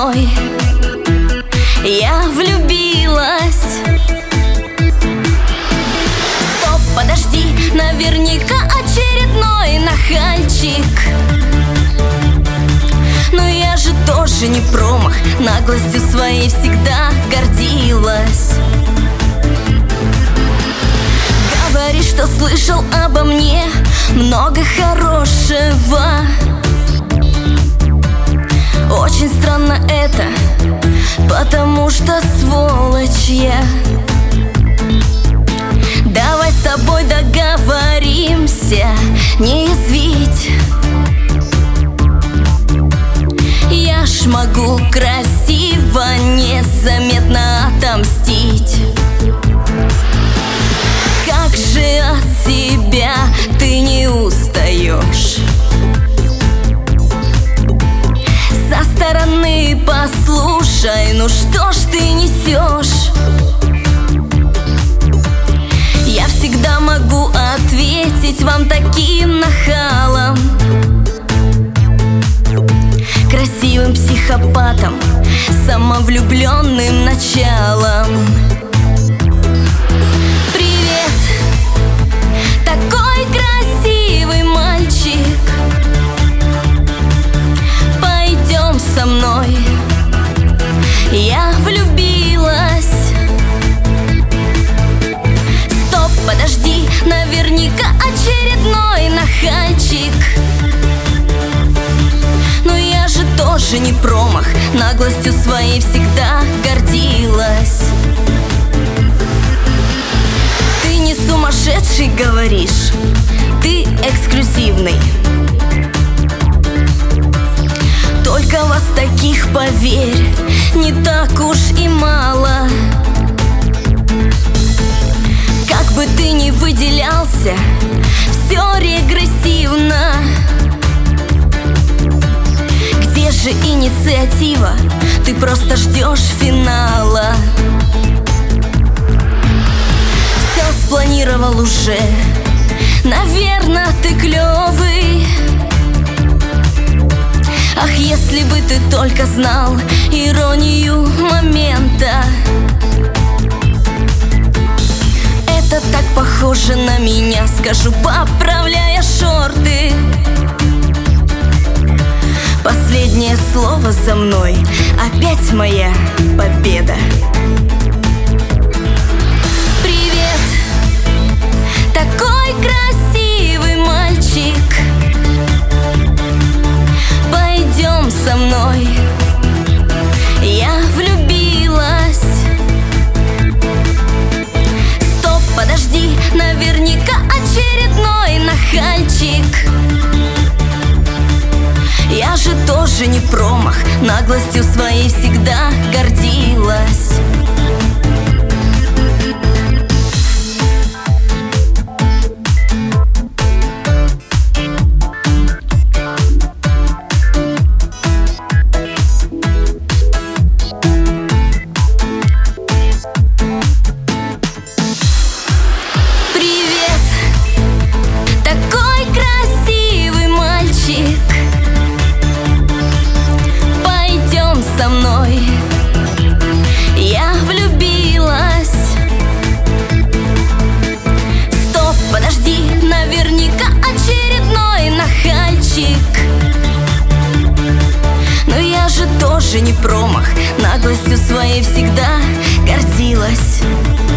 мной. Я влюбилась. Стоп, подожди, наверняка очередной нахальчик. Но я же тоже не промах, наглостью своей всегда гордилась. Говоришь, что слышал обо мне много хорошего. Очень странно это, потому что сволочь я. Давай с тобой договоримся не язвить. Я ж могу красиво, незаметно отомстить. Как же от себя ты не устаешь? Со стороны послушай, ну что ж ты несешь? Я всегда могу ответить вам таким нахалом, красивым психопатом, самовлюбленным началом. Привет, такой красивый мальчик, пойдем со мной. Я влюбилась. Стоп, подожди, наверняка очередной нахальчик. Но я же тоже не промах, наглостью своей всегда гордилась. Ты не сумасшедший, говоришь, ты эксклюзивный. Только вас таких, поверь, не так уж и мало. Как бы ты ни выделялся, все регрессивно. Где же инициатива? Ты просто ждешь финала. Все спланировал уже, наверно, ты клевый. Ах, если бы ты только знал иронию момента. Это так похоже на меня, скажу, поправляя шорты. Последнее слово за мной, опять моя победа. Привет, такой красивый мальчик, пойдем со мной. Я влюбилась. Стоп, подожди, наверняка очередной нахальчик. Я же тоже не промах, наглостью своей всегда гордилась. Привет, такой красивый мальчик, пойдем со мной. Я влюбилась. Стоп, подожди, наверняка очередной нахальчик. Но я же тоже не промах, наглостью своей всегда гордилась.